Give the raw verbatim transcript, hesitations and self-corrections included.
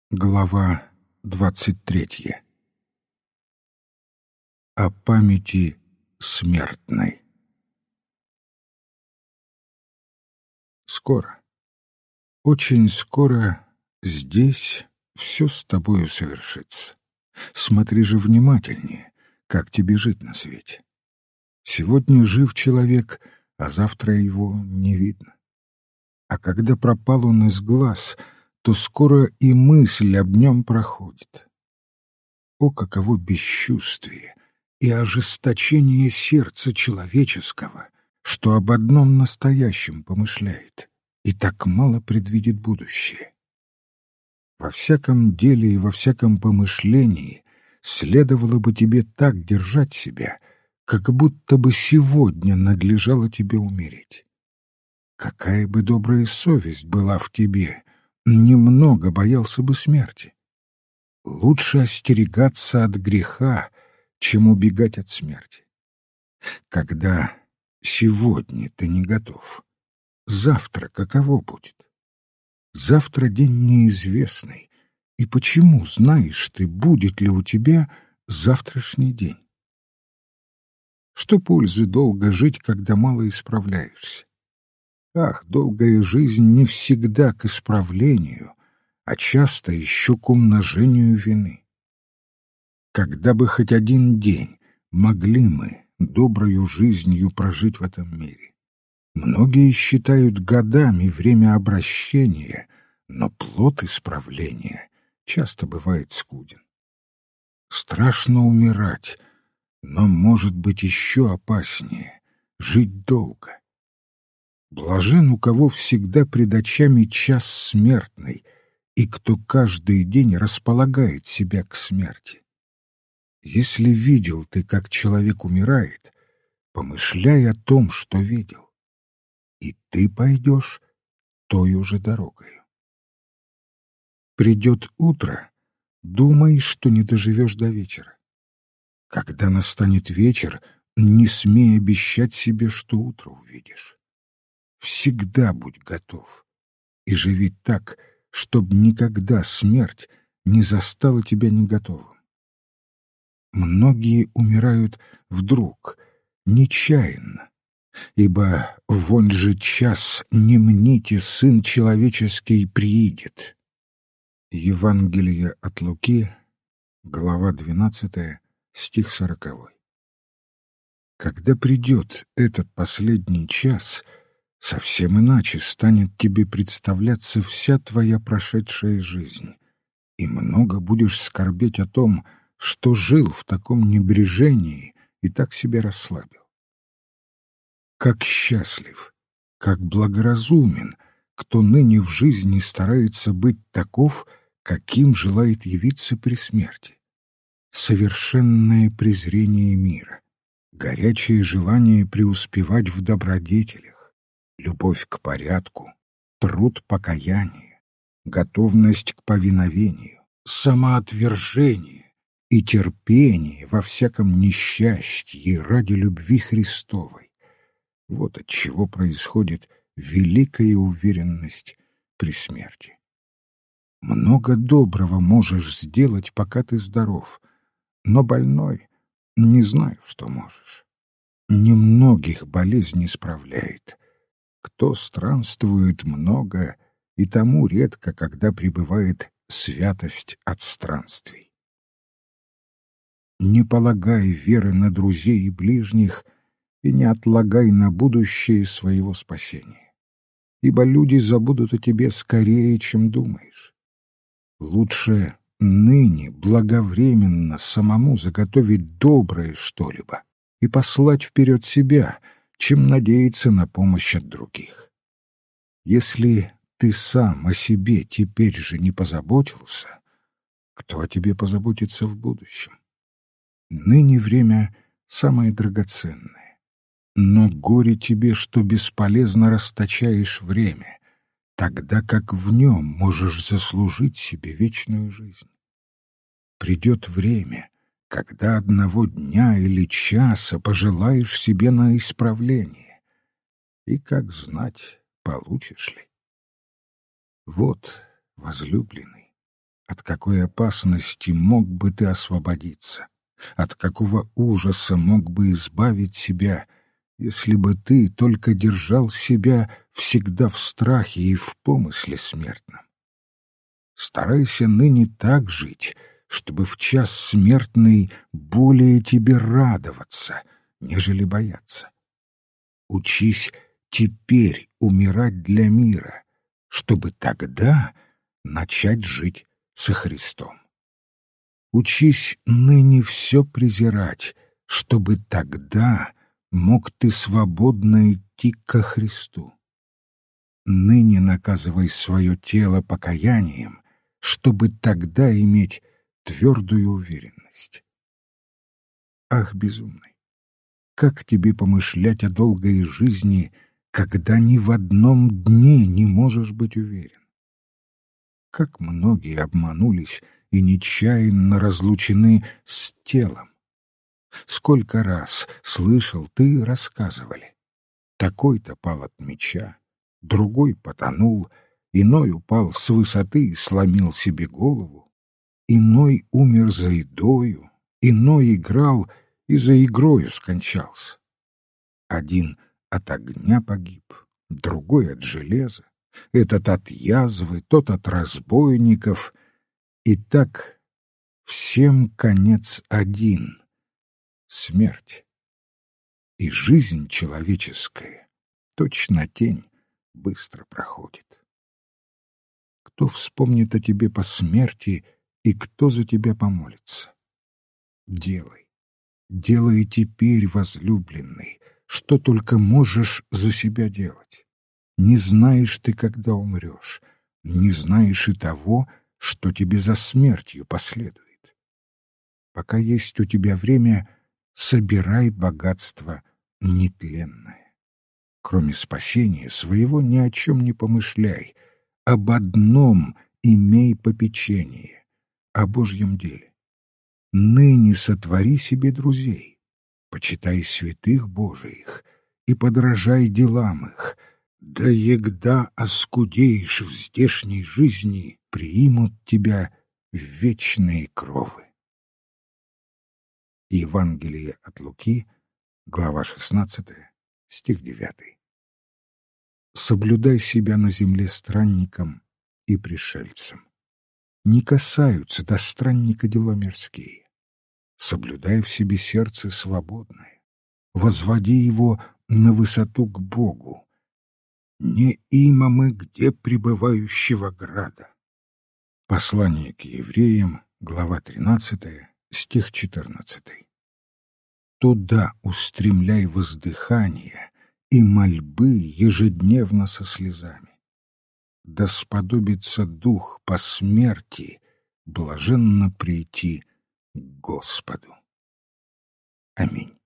Глава двадцать третья. О памяти смертной. Скоро, очень скоро здесь все с тобою совершится. Смотри же внимательнее, как тебе жить на свете. Сегодня жив человек, а завтра его не видно. А когда пропал он из глаз, то скоро и мысль об нем проходит. О, каково бесчувствие и ожесточение сердца человеческого, что об одном настоящем помышляет и так мало предвидит будущее. Во всяком деле и во всяком помышлении следовало бы тебе так держать себя, как будто бы сегодня надлежало тебе умереть. Какая бы добрая совесть была в тебе, немного боялся бы смерти. Лучше остерегаться от греха, чем убегать от смерти. Когда сегодня ты не готов, завтра каково будет? Завтра день неизвестный, и почему знаешь ты, будет ли у тебя завтрашний день? Что пользы долго жить, когда мало исправляешься? Ах, долгая жизнь не всегда к исправлению, а часто еще к умножению вины. Когда бы хоть один день могли мы доброю жизнью прожить в этом мире? Многие считают годами время обращения, но плод исправления часто бывает скуден. Страшно умирать, но, может быть, еще опаснее — жить долго. Блажен, у кого всегда пред очами час смертный, и кто каждый день располагает себя к смерти. Если видел ты, как человек умирает, помышляй о том, что видел, и ты пойдешь той же дорогою. Придет утро, думай, что не доживешь до вечера. Когда настанет вечер, не смей обещать себе, что утро увидишь. Всегда будь готов и живи так, чтобы никогда смерть не застала тебя не готовым. Многие умирают вдруг, нечаянно, ибо вон же час не мните, Сын Человеческий приидет. Евангелие от Луки, глава двенадцатая, стих сороковой. Когда придет этот последний час, совсем иначе станет тебе представляться вся твоя прошедшая жизнь, и много будешь скорбеть о том, что жил в таком небрежении и так себя расслабил. Как счастлив, как благоразумен, кто ныне в жизни старается быть таков, каким желает явиться при смерти. Совершенное презрение мира, горячее желание преуспевать в добродетелях, любовь к порядку, труд покаяния, готовность к повиновению, самоотвержение и терпение во всяком несчастье ради любви Христовой. Вот от чего происходит великая уверенность при смерти. Много доброго можешь сделать, пока ты здоров, но больной не знаю, что можешь. Немногих болезнь исправляет. Кто странствует много, и тому редко, когда пребывает святость от странствий. Не полагай веры на друзей и ближних, и не отлагай на будущее своего спасения, ибо люди забудут о тебе скорее, чем думаешь. Лучше ныне благовременно самому заготовить доброе что-либо и послать вперед себя, чем надеяться на помощь от других. Если ты сам о себе теперь же не позаботился, кто о тебе позаботится в будущем? Ныне время самое драгоценное, но горе тебе, что бесполезно расточаешь время, тогда как в нем можешь заслужить себе вечную жизнь. Придет время, когда одного дня или часа пожелаешь себе на исправление, и, как знать, получишь ли. Вот, возлюбленный, От какой опасности мог бы ты освободиться? От какого ужаса мог бы избавить себя, если бы ты только держал себя всегда в страхе и в помысле смертном? Старайся ныне так жить, чтобы в час смертный более тебе радоваться, нежели бояться. Учись теперь умирать для мира, чтобы тогда начать жить со Христом. Учись ныне все презирать, чтобы тогда мог ты свободно идти ко Христу. Ныне наказывай свое тело покаянием, чтобы тогда иметь твердую уверенность. Ах, безумный! Как тебе помышлять о долгой жизни, когда ни в одном дне не можешь быть уверен? Как многие обманулись и нечаянно разлучены с телом. Сколько раз, слышал ты, рассказывали. Такой-то пал от меча, другой потонул, иной упал с высоты и сломил себе голову, иной умер за едою, иной играл и за игрою скончался. Один от огня погиб, другой от железа, этот от язвы, тот от разбойников. И так всем конец один — смерть. И жизнь человеческая, точно тень, быстро проходит. Кто вспомнит о тебе по смерти и кто за тебя помолится? Делай, делай теперь, возлюбленный, что только можешь за себя делать. Не знаешь ты, когда умрешь, не знаешь и того, что тебе за смертью последует. Пока есть у тебя время, собирай богатство нетленное. Кроме спасения своего ни о чем не помышляй, об одном имей попечение, о Божьем деле. Ныне сотвори себе друзей, почитай святых Божиих и подражай делам их, да егда оскудеешь в здешней жизни, приимут тебя в вечные кровы. Евангелие от Луки, глава шестнадцатая, стих девятый. Соблюдай себя на земле странником и пришельцем. Не касаются до странника дела мирские. Соблюдай в себе сердце свободное. Возводи его на высоту к Богу. Не има мы где пребывающего града. Послание к евреям, глава тринадцатая, стих четырнадцатый. Туда устремляй воздыхание и мольбы ежедневно со слезами. Да сподобится дух по смерти блаженно прийти к Господу. Аминь.